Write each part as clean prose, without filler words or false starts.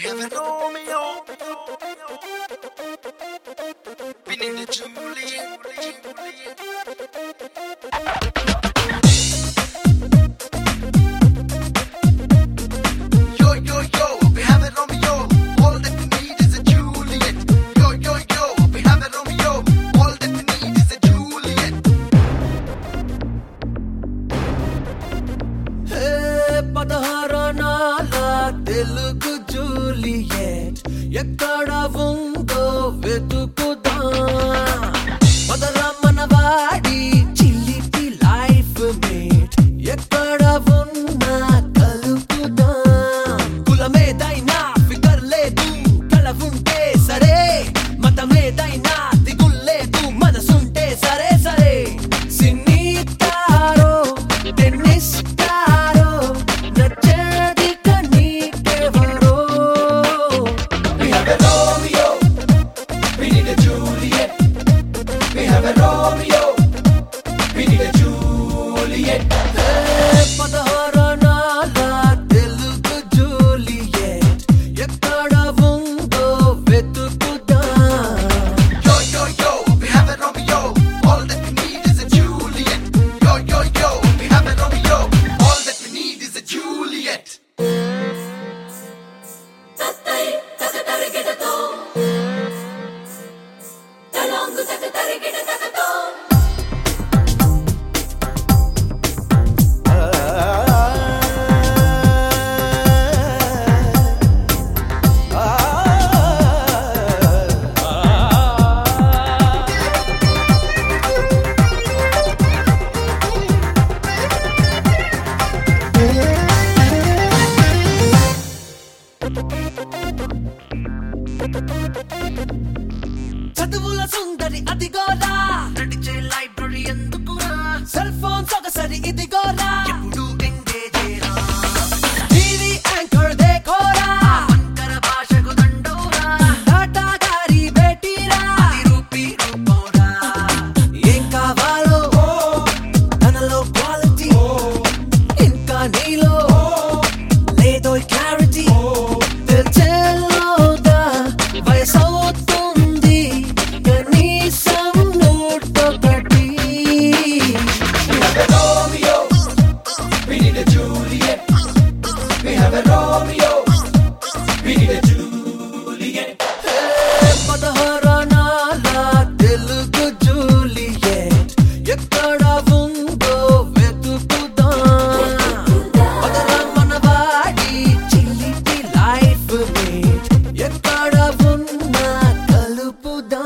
have a Romeo. We need a Juliet. Yo, yo, yo, we have a Romeo. All that we need is a Juliet. Yo, yo, yo, we have a Romeo. All that we need is a Juliet. Hey, పదహారణాల Telugu Juliet ఎక్కడ ఉందో వెతుకుదా మొదల మనవాడి చిలిపి life mate ఎక్కడ ఉన్నా కలుపుదా కులమేదైనా figure లేదు కళ ఉంటే సరే మతమేదైనా దిగుల్లేదు మనసుంటే సరే సరే సినీ తారో టెన్నిస్ తారో నచ్చది కనీకెవరో We have a Romeo. We need a Juliet. We have a Romeo. We need a Juliet. పదహారణాల తెలుగు జూలియట్ ఎక్కడ ఉందో వెతుకుదా Yo, yo, yo, we have a Romeo. All that we need is a Juliet. Yo, yo, yo, we have a Romeo. All that we need is a Juliet. చదువుల సుందరి అదిగోరా నడిచే library ఎందుకురా cell phone సొగసరి ఇదిగోరా ఎప్పుడు ఎంగేజేరా TV anchor దేఖోరా వంకర భాషకు దండోరా టాటా గారి బేటీరా అది రూపీ రూపోరా ఏం కావాలో తనలో క్వాలిటీ ఇంకా నీలో లేదో క్లారిటీ తెల్చేలోగా వయసవుతుంది కనీసం నూటొకటి We have a Romeo. We need a Juliet. We have a Romeo. We need a Juliet. పదహారణాల తెలుగు జూలియట్ ఎక్కడ ఉందో వెతుకుదా మొదల మనవాడి చిలిపి లైఫ్ మేట్ ఎక్కడ ఉన్నా కలుపుదా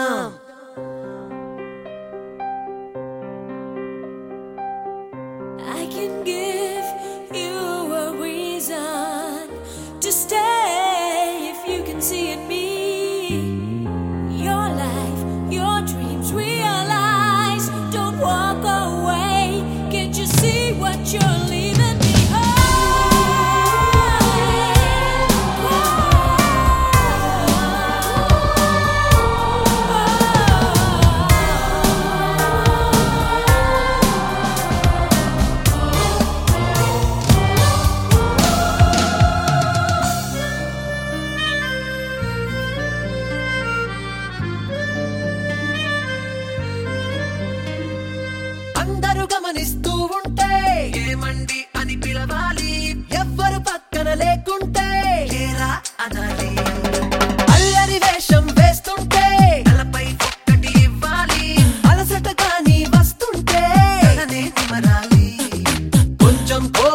I can give you a reason to stay if you can see in me your life, your dreams realize. Don't walk away. Can't you see what you're leaving అందరూ గమనిస్తూ ఉంటే ఏమండి అని పిలవాలి ఎవ్వరు పక్కన లేకుంటే ఏరా అనాలి అల్లరి వేషం వేస్తుంటే తలపై ఒక్కటి ఇవ్వాలి అలసట కానీ వస్తుంటే తలనే నిమరాలి కొంచెం